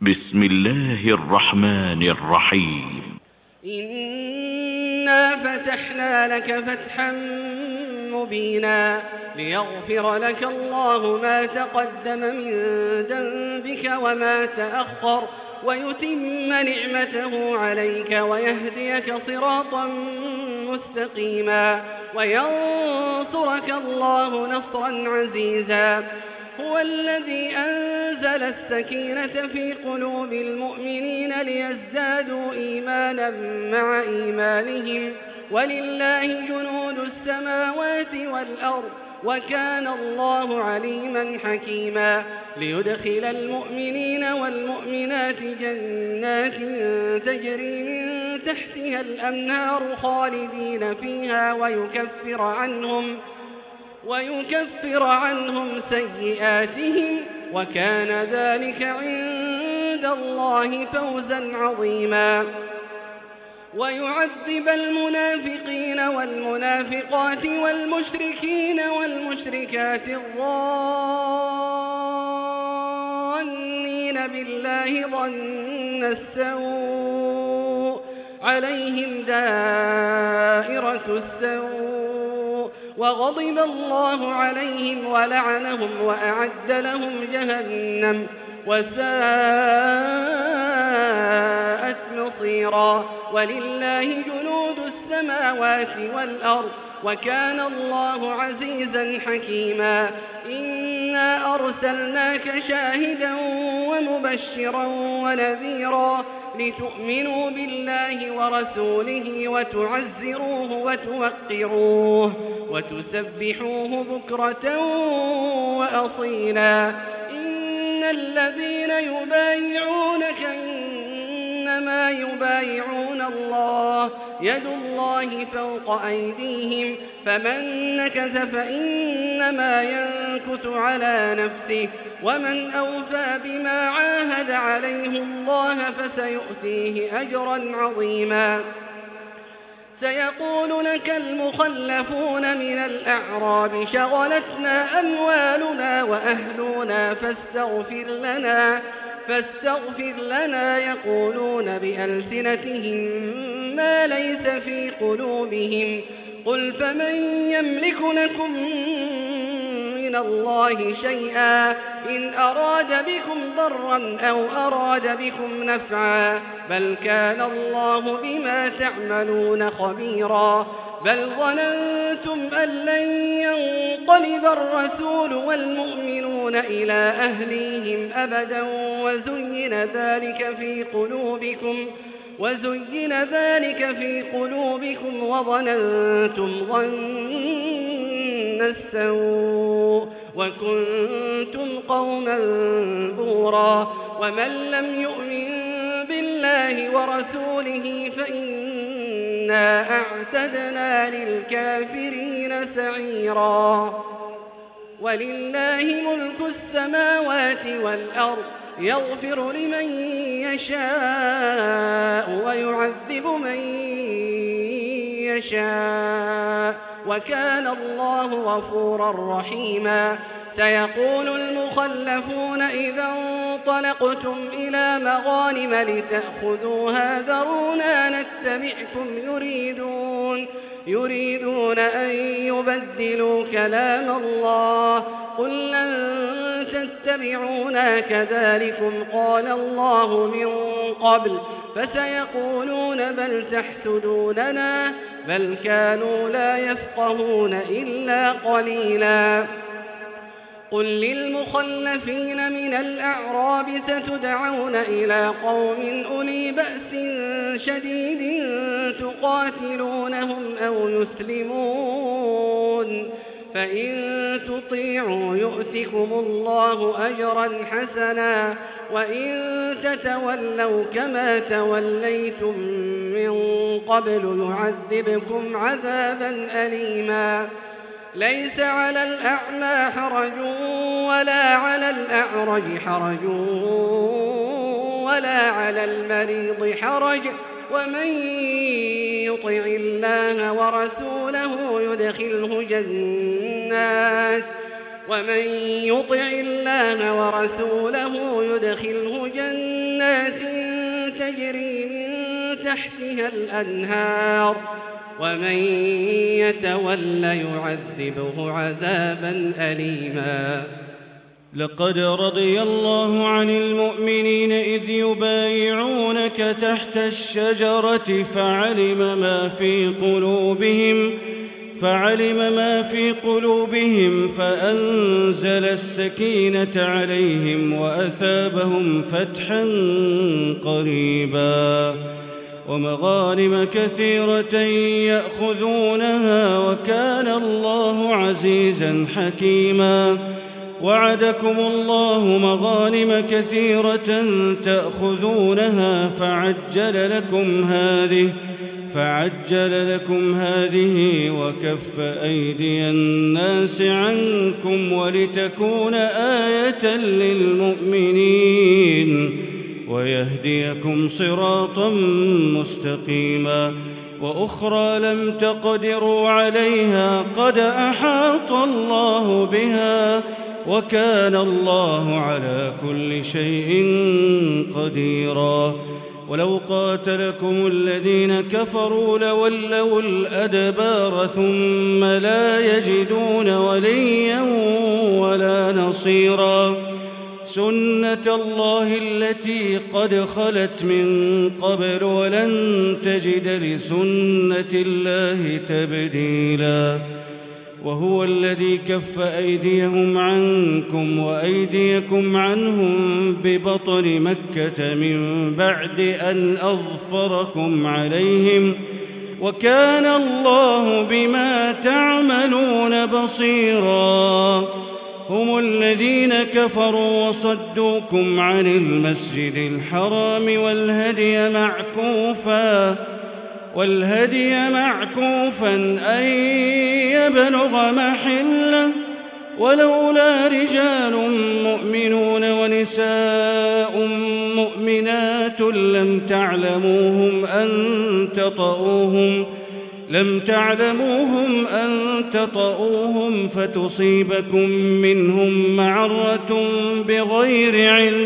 بسم الله الرحمن الرحيم. إنا فتحنا لك فتحا مبينا ليغفر لك الله ما تقدم من ذنبك وما تأخر ويتم نعمته عليك ويهديك صراطا مستقيما وينصرك الله نصرا عزيزا. هو الذي أنزل السكينة في قلوب المؤمنين ليزدادوا إيمانا مع إيمانهم ولله جنود السماوات والأرض وكان الله عليما حكيما. ليدخل المؤمنين والمؤمنات جنات تجري من تحتها الأنهار خالدين فيها ويكفر عنهم سيئاتهم وكان ذلك عند الله فوزا عظيما. ويعذب المنافقين والمنافقات والمشركين والمشركات الظانين بالله ظن السوء عليهم دائرة السوء وغضب الله عليهم ولعنهم وأعد لهم جهنم وساءت مصيرا. ولله جنود السماوات والأرض وكان الله عزيزا حكيما. إنا أرسلناك شاهدا ومبشرا ونذيرا لتؤمنوا بالله ورسوله وتعزروه وتوقروه وتسبحوه بكرة وأصيلا. إن الذين يبايعونك إنما يبايعون الله يد الله فوق أيديهم فمن نكث فإنما ينكث على نفسه ومن أوفى بما عاهد عليه الله فسيؤتيه أجرا عظيما. سيقول لك المخلفون من الأعراب شغلتنا أموالنا وأهلنا فاستغفر لنا يقولون بألسنتهم ما ليس في قلوبهم قل فمن يملك لكم من الله شيئا إن أراد بكم ضرا أو أراد بكم نفعا بل كان الله بما تعملون خبيرا. بل ظننتم أن لن ينقلب الرسول والمؤمنون إلى أهليهم أبدا وزين ذلك في قلوبكم وظننتم ظن السوء وكنتم قوما بورا. ومن لم يؤمن بالله ورسوله فإنا أعتدنا للكافرين سعيرا. ولله ملك السماوات والأرض يغفر لمن يشاء ويعذب من يشاء وكان الله غفورا رحيما. سيقول المخلفون إذا انطلقتم إلى مغانم لتأخذوها ذرونا نتبعكم يريدون أن يبدلوا كلام الله قل لن تتبعونا كذلكم قال الله من قبل فسيقولون بل تحسدوننا بل كانوا لا يفقهون إلا قليلا. قل للمخلفين من الأعراب ستدعون إلى قوم أولي بأس شديد تقاتلونهم أو يسلمون فإن تطيعوا يؤتكم الله أجرا حسنا وإن تتولوا كما توليتم من قبل يعذبكم عذابا أليما. ليس على الأعمى حرج ولا على الأعرج حرج ولا على المريض حرج ومن يطع الله ورسوله يدخله جنات تجري من تحتها الأنهار ومن يتول يعذبه عذابا أليما. لقد رضي الله عن المؤمنين إذ يبايعونك تحت الشجرة فعلم ما في قلوبهم فأنزل السكينة عليهم وأثابهم فتحا قريبا ومغانم كثيرة يأخذونها وكان الله عزيزا حكيما. وعدكم الله مغانم كثيرة تأخذونها فعجل لكم هذه وكف أيدي الناس عنكم ولتكون آية للمؤمنين ويهديكم صراطا مستقيما. وأخرى لم تقدروا عليها قد أحاط الله بها وكان الله على كل شيء قديرا. ولو قاتلكم الذين كفروا لولوا الأدبار ثم لا يجدون وليا ولا نصيرا. سنة الله التي قد خلت من قبل ولن تجد لسنة الله تبديلا. وهو الذي كف أيديهم عنكم وأيديكم عنهم ببطن مكة من بعد أن أظفركم عليهم وكان الله بما تعملون بصيرا. هم الذين كفروا وصدوكم عن المسجد الحرام والهدي معكوفا أن يبلغ محله ولولا رجال مؤمنون ونساء مؤمنات لم تعلموهم أن تطؤوهم فتصيبكم منهم معرة بغير علم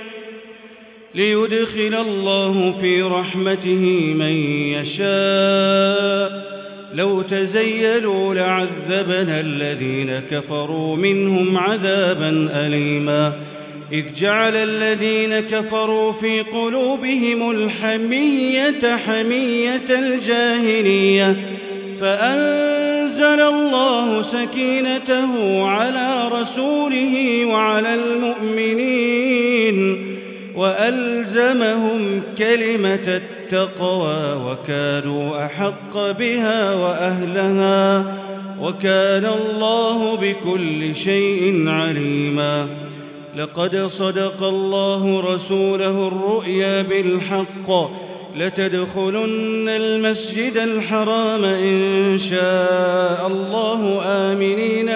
ليدخل الله في رحمته من يشاء. لو تزيلوا لعذبنا الذين كفروا منهم عذابا أليما. إذ جعل الذين كفروا في قلوبهم الحمية حمية الجاهلية فأنزل الله سكينته على رسوله وعلى المؤمنين وألزمهم كلمة التقوى وكانوا أحق بها وأهلها وكان الله بكل شيء عليما. لقد صدق الله رسوله الرؤيا بالحق لتدخلن المسجد الحرام إن شاء الله آمنين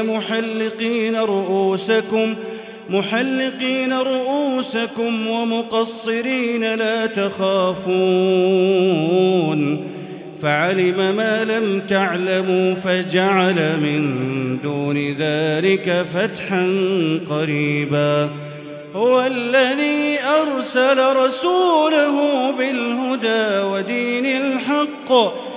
محلقين رؤوسكم ومقصرين لا تخافون فعلم ما لم تعلموا فجعل من دون ذلك فتحا قريبا. هو الذي أرسل رسوله بالهدى ودين الحق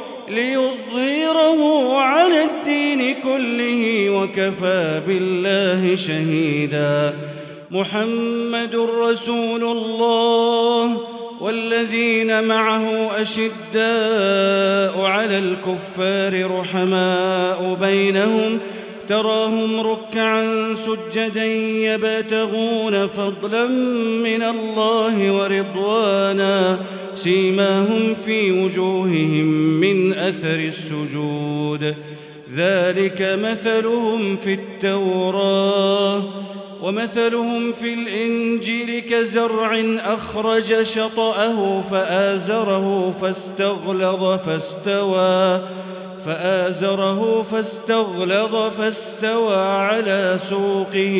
ليظهره على الدين كله وكفى بالله شهيدا. محمد رسول الله والذين معه أشداء على الكفار رحماء بينهم تراهم ركعا سجدا يبتغون فضلا من الله ورضوانا سيماهم في وجوههم من أثر السجود ذلك مثلهم في التوراة ومثلهم في الإنجيل كزرع أخرج شطأه فآزره فاستوى على سوقه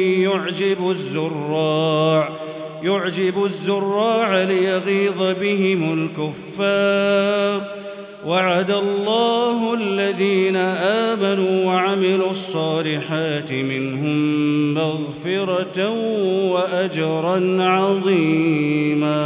يعجب الزراع ليغيظ بهم الكفار. وعد الله الذين آمنوا وعملوا الصالحات منهم مغفرة وأجرا عظيما.